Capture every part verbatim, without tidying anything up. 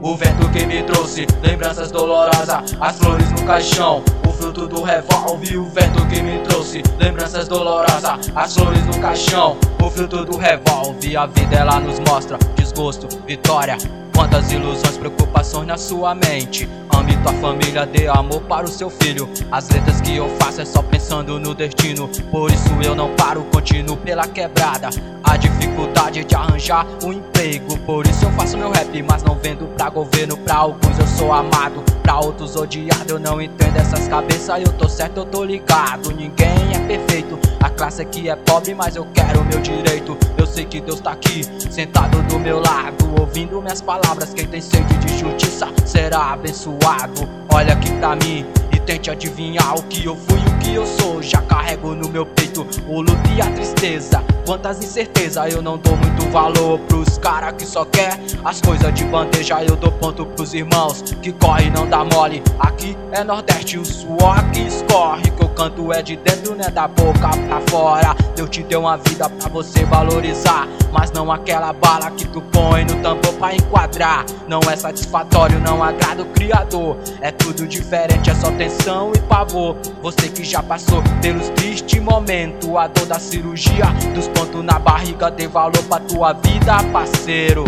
O vento que me trouxe lembranças dolorosas, as flores no caixão, o fruto do revólver. O vento que me trouxe lembranças dolorosas, as flores no caixão, o fruto do revólver. A vida ela nos mostra desgosto, vitória. Quantas ilusões, preocupações na sua mente. Ame tua família, dê amor para o seu filho. As letras que eu faço é só pensando no destino. Por isso eu não paro, continuo pela quebrada. A dificuldade de arranjar um emprego. Por isso eu faço meu rap, mas não vendo pra governo. Pra alguns eu sou amado, pra outros odiado. Eu não entendo essas cabeças, eu tô certo, eu tô ligado. Ninguém é perfeito, a classe aqui é pobre, mas eu quero o meu direito. Eu sei que Deus tá aqui, sentado do meu lado, ouvindo minhas palavras. Quem tem sede de justiça será abençoado. Olha aqui pra mim e tente adivinhar o que eu fui e o que eu sou. Já carrego no meu peito o luto e a tristeza. Quantas incertezas, eu não dou muito valor pros cara que só quer as coisas de bandeja. Eu dou ponto pros irmãos que corre e não dá mole. Aqui é Nordeste, o suor que escorre. Que eu canto é de dentro, né, da boca pra fora. Deus te deu uma vida pra você valorizar, mas não aquela bala que tu põe no tambor pra enquadrar. Não é satisfatório, não agrada o Criador. É tudo diferente, é só tensão e pavor. Você que já passou pelos tristes momentos, a dor da cirurgia, dos pontos na barriga, dê valor pra tua vida, parceiro.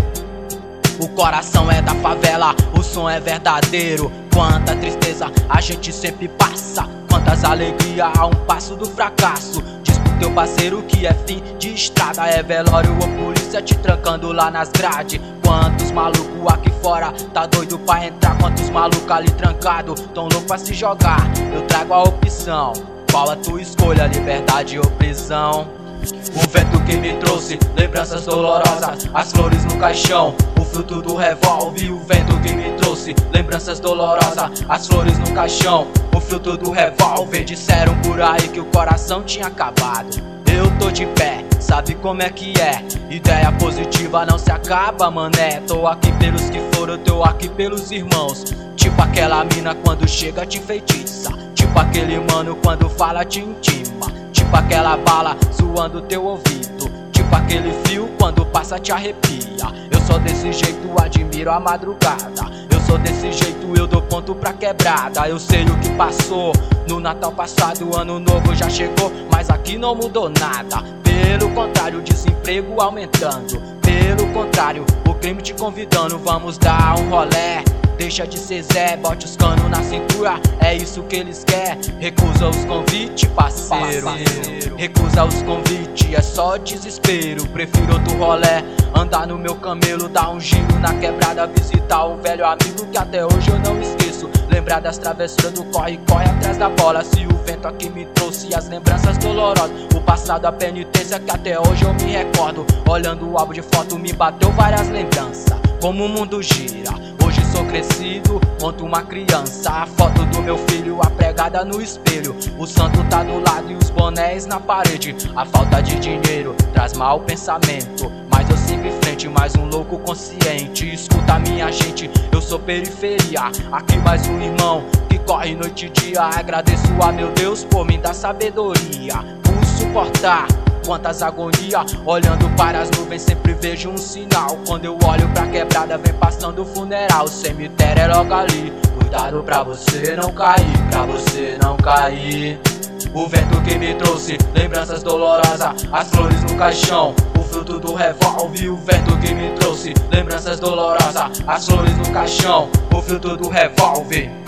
O coração é da favela, o som é verdadeiro. Quanta tristeza a gente sempre passa, quantas alegrias a um passo do fracasso. Diz pro teu parceiro que é fim de estrada, é velório ou polícia te trancando lá nas grades. Quantos malucos aqui fora tá doido pra entrar, quantos malucos ali trancado tão louco pra se jogar. Eu trago a opção, qual a tua escolha, liberdade ou prisão? O vento que me trouxe lembranças dolorosas, as flores no caixão, o fruto do revólver. O vento que me trouxe lembranças dolorosas, as flores no caixão, o fruto do revólver. Disseram por aí que o coração tinha acabado, eu tô de pé, sabe como é que é? Ideia positiva não se acaba, mané. Tô aqui pelos que foram, tô aqui pelos irmãos. Tipo aquela mina quando chega te enfeitiça, tipo aquele mano quando fala te intima, tipo aquela bala zoando teu ouvido, tipo aquele fio quando passa te arrepia. Eu sou desse jeito, admiro a madrugada. Eu sou desse jeito, eu dou ponto pra quebrada. Eu sei o que passou no Natal passado, ano novo já chegou, mas aqui não mudou nada. Pelo contrário, o desemprego aumentando. Pelo contrário, o crime te convidando. Vamos dar um rolé, deixa de ser Zé, bote os canos na cintura, é isso que eles querem. Recusa os convites, parceiro, parceiro. Recusa os convites, é só desespero. Prefiro outro rolé, andar no meu camelo, dar um giro na quebrada, visitar o velho amigo que até hoje eu não esqueço. Lembrar das travessuras do corre-corre atrás da bola. Se o vento aqui me trouxe as lembranças dolorosas, o passado, a penitência que até hoje eu me recordo. Olhando o álbum de foto me bateu várias lembranças, como o mundo gira. Hoje sou crescido, conto uma criança, a foto do meu filho apregada no espelho. O santo tá do lado e os bonés na parede. A falta de dinheiro traz mau pensamento, mas eu sigo em frente, mais um louco consciente. Escuta minha gente, eu sou periferia, aqui mais um irmão que corre noite e dia. Agradeço a meu Deus por me dar sabedoria, por suportar quantas agonias. Olhando para as nuvens sempre vejo um sinal. Quando eu olho pra quebrada vem passando o funeral. O cemitério é logo ali, cuidado pra você não cair, pra você não cair. O vento que me trouxe lembranças dolorosas, as flores no caixão, o fruto do revólver. O vento que me trouxe lembranças dolorosas, as flores no caixão, o fruto do revólver.